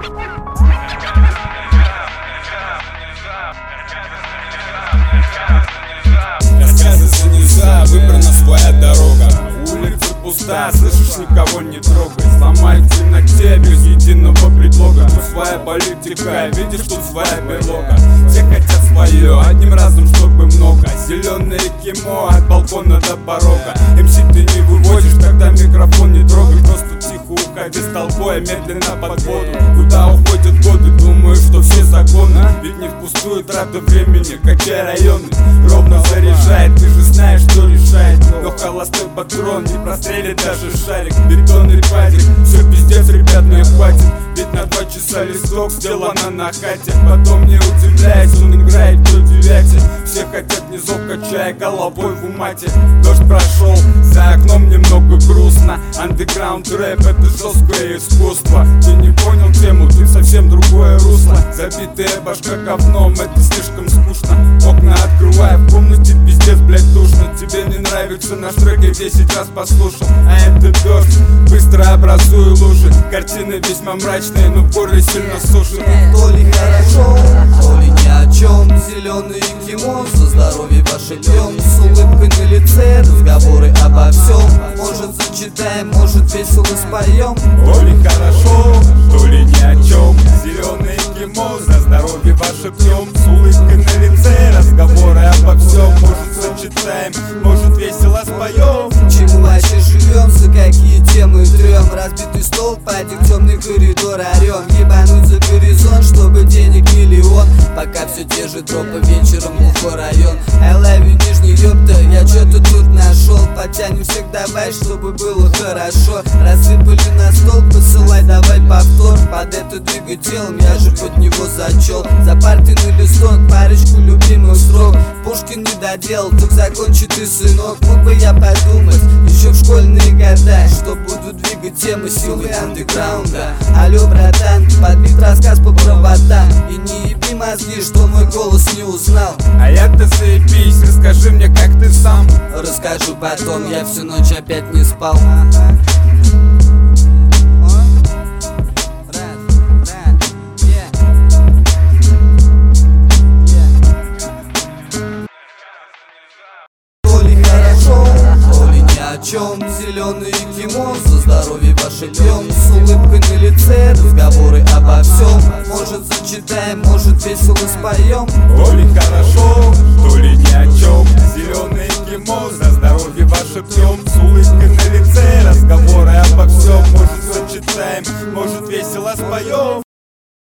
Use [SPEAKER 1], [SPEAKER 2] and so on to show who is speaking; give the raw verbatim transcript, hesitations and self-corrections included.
[SPEAKER 1] Рассказываться нельзя, выбрана своя дорога. Улица пуста, слышишь, никого не трогай. Сломай в темноте без единого предлога. Тут своя политика, видишь, тут своя берлога. Все хотят свое, одним разом, чтобы много. Зеленое кимо от балкона до порога. МС ты не выводишь, тогда микрофон не трогай. Просто тихо уходи с толпой, медленно под воду. Куда уходят годы, думаю, что все законы. Ведь не впустую трата времени, качай районы. Ровно заряжает, ты же знаешь, что решает. Но холостой патрон не прострелит даже шарик. Бетонный падик, все пиздец, ребят, мне хватит. Ведь на два часа листок сделано на хате. Потом не удивляйся, он играет в девяти. Все хотят низов, качая головой в умате. Дождь прошел, за окном немного грустно. Андеграунд рэп — это жесткое искусство. Ты не понял тему, ты совсем другое русло. Забитая башка говном, это слишком скучно. Окна открывай, в комнате пиздец, блять, душно. Тебе не нравится наш трек, я десять раз послушал. А это дождь, быстро образую лужи. Картины весьма мрачные, но в горле сильно сушит.
[SPEAKER 2] То ли хорошо, то ли ни о чем. Зеленый кимо, за здоровье ваше пьем. С улыбкой на лице, разговоры обо всем. Может зачитаем, может весело споем.
[SPEAKER 1] То ли хорошо, то ли ни о чем. Зеленый кимо, за здоровье ваше пьем. С улыбкой на лице, разговоры обо всем. Может зачитаем, может весело споем.
[SPEAKER 2] Чему вообще живем, за какие темы трем? Разбитый стол, падик, темный коридор орем. Ебануть за горизонт, чтобы денег миллион. Пока все те же тропы, вечером глухой район. I love you, нижний, ёпта, я что-то тут нашел. Потянем всех давай, чтобы было хорошо. Рассыпали на стол, посылай давай повтор. Под это двигай телом, я же под него зачел. За партийный листок, парочку любимых строк. Пушкин не доделал, так закончи ты, сынок. Мог бы я подумать, еще в школьные года, что буду двигать темы силы андеграунда. Алло, братан, подбит рассказ по проводам. И не еби мозги, что мой голос не узнал.
[SPEAKER 1] А я-то заебись, расскажи мне, как ты сам.
[SPEAKER 2] Расскажу потом, я всю ночь опять не спал. О чем? Зеленый кимо, за здоровье ваше пьем. С улыбкой на лице, разговоры обо всем. Может зачитаем, может весело споем.
[SPEAKER 1] То ли хорошо, то ли ни о чем. Зеленый кимо, за здоровье ваше пьем. С улыбкой на лице, разговоры обо всем. Может зачитаем, может весело споем.